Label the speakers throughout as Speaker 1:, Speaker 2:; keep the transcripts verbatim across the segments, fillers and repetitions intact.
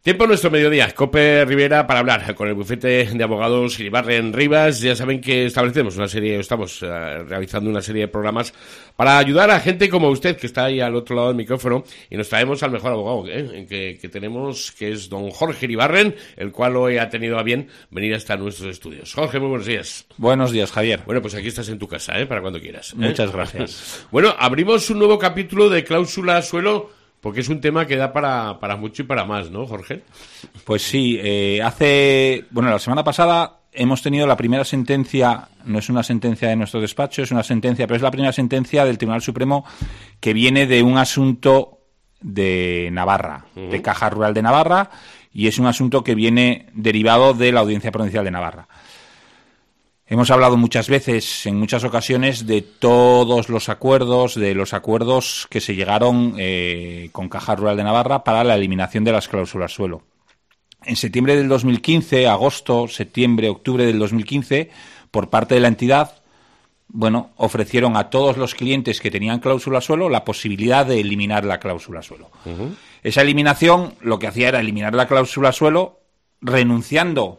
Speaker 1: Tiempo en nuestro mediodía, Cope Rivera, para hablar con el bufete de abogados Iribarren Rivas. Ya saben que establecemos una serie, estamos uh, realizando una serie de programas para ayudar a gente como usted, que está ahí al otro lado del micrófono, y nos traemos al mejor abogado ¿eh? que, que tenemos, que es don Jorge Iribarren, el cual hoy ha tenido a bien venir hasta nuestros estudios. Jorge, muy buenos días.
Speaker 2: Buenos días, Javier.
Speaker 1: Bueno, pues aquí estás en tu casa, ¿eh? Para cuando quieras. ¿eh?
Speaker 2: Muchas gracias.
Speaker 1: Bueno, abrimos un nuevo capítulo de cláusula suelo, porque es un tema que da para, para mucho y para más, ¿no, Jorge?
Speaker 2: Pues sí, eh, hace... Bueno, la semana pasada hemos tenido la primera sentencia, no es una sentencia de nuestro despacho, es una sentencia, pero es la primera sentencia del Tribunal Supremo que viene de un asunto de Navarra, uh-huh. de Caja Rural de Navarra, y es un asunto que viene derivado de la Audiencia Provincial de Navarra. Hemos hablado muchas veces, en muchas ocasiones, de todos los acuerdos, de los acuerdos que se llegaron eh, con Caja Rural de Navarra para la eliminación de las cláusulas suelo. En septiembre del dos mil quince, agosto, septiembre, octubre del dos mil quince, por parte de la entidad, bueno, ofrecieron a todos los clientes que tenían cláusula suelo la posibilidad de eliminar la cláusula suelo. Uh-huh. Esa eliminación lo que hacía era eliminar la cláusula suelo renunciando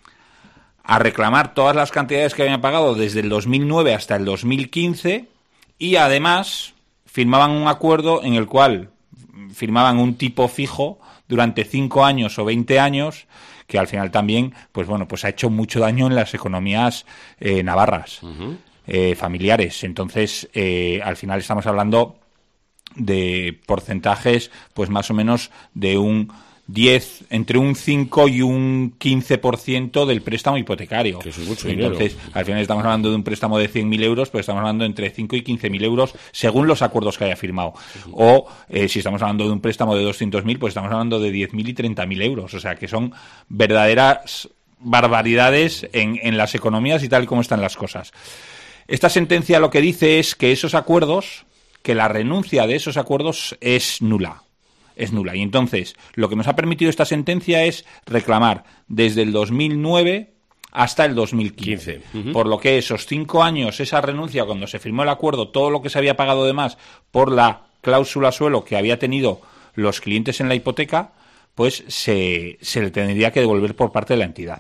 Speaker 2: a reclamar todas las cantidades que habían pagado desde el dos mil nueve hasta el dos mil quince y además firmaban un acuerdo en el cual firmaban un tipo fijo durante cinco años o veinte años que al final también pues bueno pues ha hecho mucho daño en las economías eh, navarras, uh-huh. eh, familiares. Entonces eh, al final estamos hablando de porcentajes pues más o menos de un diez, entre un cinco y un quince por ciento del préstamo hipotecario.
Speaker 1: Que eso es mucho
Speaker 2: Entonces,
Speaker 1: dinero.
Speaker 2: al final estamos hablando de un préstamo de cien mil euros, pues estamos hablando entre cinco y quince mil euros según los acuerdos que haya firmado. Uh-huh. O, eh, si estamos hablando de un préstamo de doscientos mil, pues estamos hablando de diez mil y treinta mil euros. O sea, que son verdaderas barbaridades en, en las economías y tal y como están las cosas. Esta sentencia lo que dice es que esos acuerdos, que la renuncia de esos acuerdos es nula. es nula. Y entonces, lo que nos ha permitido esta sentencia es reclamar desde el dos mil nueve hasta el dos mil quince. Uh-huh. Por lo que esos cinco años, esa renuncia, cuando se firmó el acuerdo, todo lo que se había pagado de más por la cláusula suelo que había tenido los clientes en la hipoteca, pues se, se le tendría que devolver por parte de la entidad.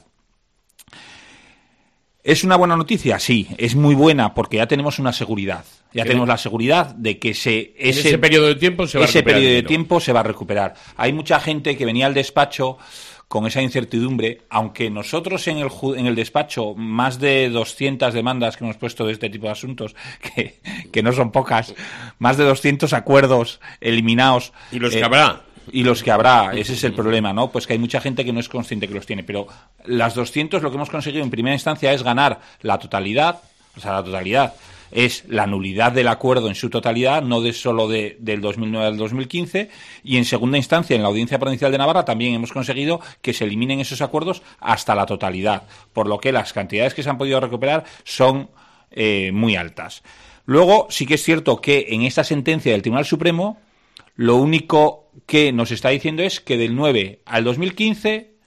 Speaker 2: ¿Es una buena noticia? Sí, es muy buena porque ya tenemos una seguridad. Ya ¿Qué? tenemos la seguridad de que se, ese,
Speaker 1: ese periodo de tiempo se va a
Speaker 2: ese
Speaker 1: recuperar.
Speaker 2: periodo de tiempo se va a recuperar. Hay mucha gente que venía al despacho con esa incertidumbre, aunque nosotros en el, en el despacho, más de doscientas demandas que hemos puesto de este tipo de asuntos, que, que no son pocas, más de doscientos acuerdos eliminados.
Speaker 1: ¿Y los
Speaker 2: eh,
Speaker 1: que habrá?
Speaker 2: Y los que habrá, ese es el problema, ¿no? Pues que hay mucha gente que no es consciente que los tiene, pero las doscientos lo que hemos conseguido en primera instancia es ganar la totalidad, o sea, la totalidad es la nulidad del acuerdo en su totalidad, no de solo de, del dos mil nueve al dos mil quince, y en segunda instancia en la Audiencia Provincial de Navarra también hemos conseguido que se eliminen esos acuerdos hasta la totalidad, por lo que las cantidades que se han podido recuperar son eh, muy altas. Luego, sí que es cierto que en esta sentencia del Tribunal Supremo lo único que nos está diciendo es que del nueve al dos mil quince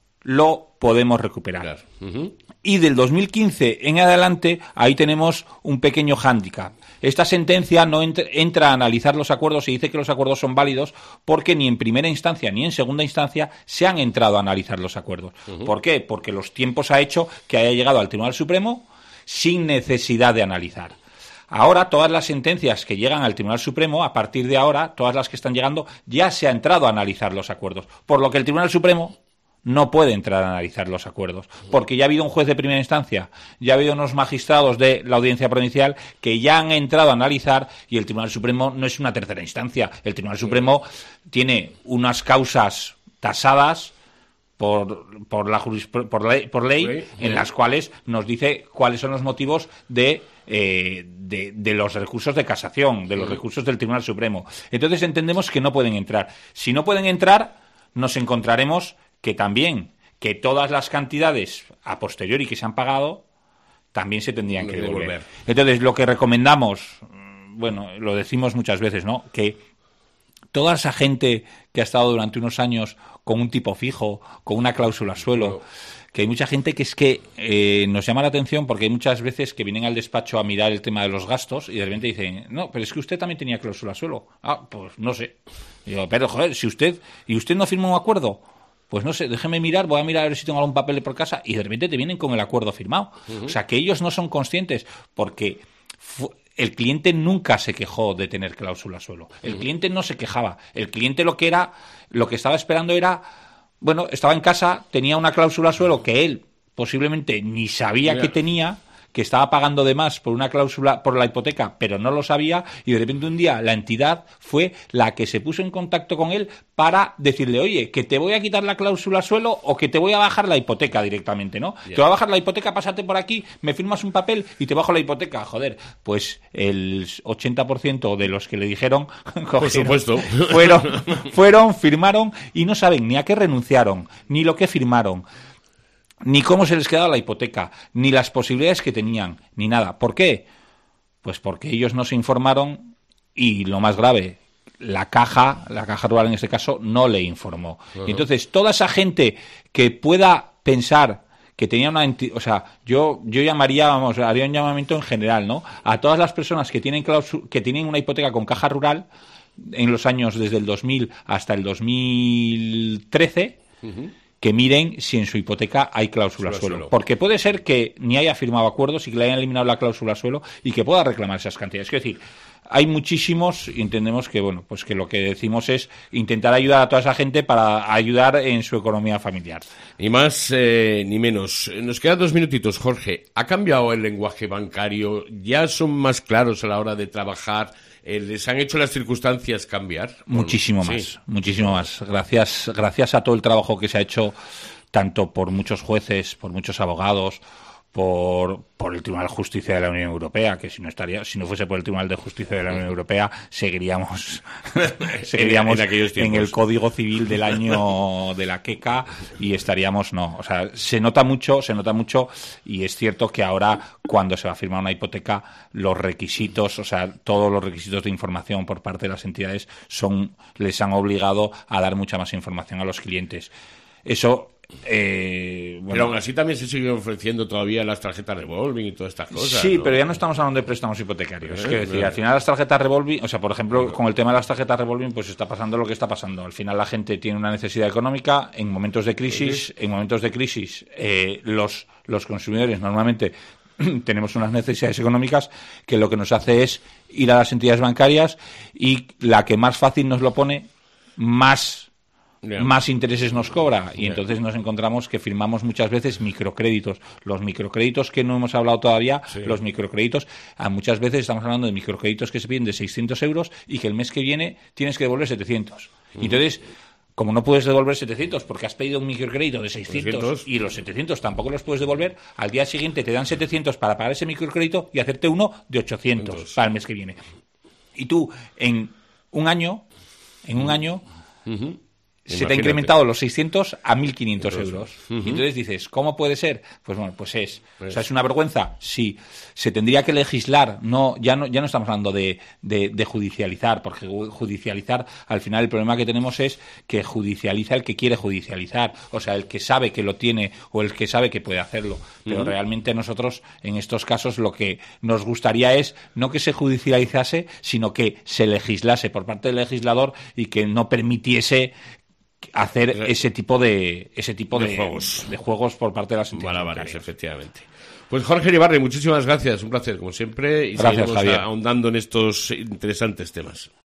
Speaker 2: lo podemos recuperar.
Speaker 1: Claro. Uh-huh.
Speaker 2: Y del dos mil quince en adelante, ahí tenemos un pequeño hándicap. Esta sentencia no entra, entra a analizar los acuerdos y dice que los acuerdos son válidos porque ni en primera instancia ni en segunda instancia se han entrado a analizar los acuerdos. Uh-huh. ¿Por qué? Porque los tiempos ha hecho que haya llegado al Tribunal Supremo sin necesidad de analizar. Ahora, todas las sentencias que llegan al Tribunal Supremo, a partir de ahora, todas las que están llegando, ya se ha entrado a analizar los acuerdos. Por lo que el Tribunal Supremo no puede entrar a analizar los acuerdos. Porque ya ha habido un juez de primera instancia, ya ha habido unos magistrados de la Audiencia Provincial que ya han entrado a analizar y el Tribunal Supremo no es una tercera instancia. El Tribunal Supremo tiene unas causas tasadas por, por, la juris, por, ley, por ley, en las cuales nos dice cuáles son los motivos de... Eh, de, de los recursos de casación, de los recursos del Tribunal Supremo. Entonces entendemos que no pueden entrar. Si no pueden entrar, nos encontraremos que también, que todas las cantidades a posteriori que se han pagado, también se tendrían que devolver. devolver. Entonces, lo que recomendamos, bueno, lo decimos muchas veces, ¿no?, que toda esa gente que ha estado durante unos años con un tipo fijo, con una cláusula suelo, que hay mucha gente que es que eh, nos llama la atención porque hay muchas veces que vienen al despacho a mirar el tema de los gastos y de repente dicen, no, pero es que usted también tenía cláusula suelo. Ah, pues no sé. Y digo, pero joder, si usted, ¿y usted no firmó un acuerdo? pues no sé, déjeme mirar, voy a mirar a ver si tengo algún papel por casa, y de repente te vienen con el acuerdo firmado. Uh-huh. O sea, que ellos no son conscientes, porque fu- el cliente nunca se quejó de tener cláusula suelo. El uh-huh. cliente no se quejaba. El cliente lo que era, lo que estaba esperando era, bueno, estaba en casa, tenía una cláusula suelo que él posiblemente ni sabía Mira. que tenía, que estaba pagando de más por una cláusula, por la hipoteca, pero no lo sabía, y de repente un día la entidad fue la que se puso en contacto con él para decirle, oye, que te voy a quitar la cláusula suelo o que te voy a bajar la hipoteca directamente, ¿no? Yeah. Te voy a bajar la hipoteca, pásate por aquí, me firmas un papel y te bajo la hipoteca. Joder, pues el ochenta por ciento de los que le dijeron,
Speaker 1: por supuesto,
Speaker 2: fueron, fueron, firmaron y no saben ni a qué renunciaron, ni lo que firmaron, ni cómo se les quedaba la hipoteca, ni las posibilidades que tenían, ni nada. ¿Por qué? Pues porque ellos no se informaron y, lo más grave, la caja, la caja rural en este caso, no le informó. Uh-huh. Y entonces, toda esa gente que pueda pensar que tenía una enti- o sea, yo yo llamaría, vamos, haría un llamamiento en general, ¿no? A todas las personas que tienen clausu- que tienen una hipoteca con caja rural en los años desde el dos mil hasta el dos mil trece, uh-huh. que miren si en su hipoteca hay cláusula suelo. suelo. Porque puede ser que ni haya firmado acuerdos y que le hayan eliminado la cláusula suelo y que pueda reclamar esas cantidades. Es decir, hay muchísimos y entendemos que, bueno, pues que lo que decimos es intentar ayudar a toda esa gente para ayudar en su economía familiar.
Speaker 1: Ni más eh, ni menos. Nos quedan dos minutitos, Jorge. ¿Ha cambiado el lenguaje bancario? ¿Ya son más claros a la hora de trabajar? ¿Les han hecho las circunstancias cambiar?
Speaker 2: Muchísimo
Speaker 1: bueno,
Speaker 2: más,
Speaker 1: sí.
Speaker 2: muchísimo más. Gracias, gracias a todo el trabajo que se ha hecho, tanto por muchos jueces, por muchos abogados, por, por el Tribunal de Justicia de la Unión Europea, que si no estaría, si no fuese por el Tribunal de Justicia de la Unión Europea, seguiríamos, seguiríamos en, en, en el Código Civil del año de la queca y estaríamos, no, o sea, se nota mucho, se nota mucho y es cierto que ahora cuando se va a firmar una hipoteca, los requisitos, o sea, todos los requisitos de información por parte de las entidades son, les han obligado a dar mucha más información a los clientes. Eso Eh, bueno.
Speaker 1: Pero aún así también se siguen ofreciendo todavía las tarjetas revolving y todas estas cosas.
Speaker 2: Sí,
Speaker 1: ¿no?
Speaker 2: pero ya no estamos hablando de préstamos hipotecarios.
Speaker 1: Eh,
Speaker 2: es que decir,
Speaker 1: eh.
Speaker 2: al final las tarjetas revolving, o sea, por ejemplo, con el tema de las tarjetas revolving, pues está pasando lo que está pasando. Al final la gente tiene una necesidad económica en momentos de crisis, en momentos de crisis eh, los, los consumidores normalmente tenemos unas necesidades económicas que lo que nos hace es ir a las entidades bancarias y la que más fácil nos lo pone, más Yeah. más intereses nos cobra y yeah. entonces nos encontramos que firmamos muchas veces microcréditos. Los microcréditos que no hemos hablado todavía, sí. los microcréditos, a muchas veces estamos hablando de microcréditos que se piden de seiscientos euros y que el mes que viene tienes que devolver setecientos. Uh-huh. Entonces, como no puedes devolver setecientos porque has pedido un microcrédito de seiscientos setecientos y los setecientos tampoco los puedes devolver, al día siguiente te dan setecientos para pagar ese microcrédito y hacerte uno de ochocientos Entonces. para el mes que viene. Y tú, en un año, en un uh-huh. año... Uh-huh. se Imagínate. te ha incrementado los seiscientos a mil quinientos euros. Uh-huh. Y entonces dices, ¿cómo puede ser? Pues bueno, pues es. Pues. O sea, es una vergüenza. Sí, se tendría que legislar. No, ya no, ya no estamos hablando de, de, de judicializar, porque judicializar, al final el problema que tenemos es que judicializa el que quiere judicializar. O sea, el que sabe que lo tiene o el que sabe que puede hacerlo. Pero uh-huh. realmente nosotros, en estos casos, lo que nos gustaría es no que se judicializase, sino que se legislase por parte del legislador y que no permitiese hacer ese tipo de ese tipo de, de juegos de juegos por parte de las entidades
Speaker 1: bancarias, efectivamente. Pues Jorge Iribarri, muchísimas gracias, un placer como siempre y
Speaker 2: gracias,
Speaker 1: seguimos
Speaker 2: Javier.
Speaker 1: ahondando en estos interesantes temas.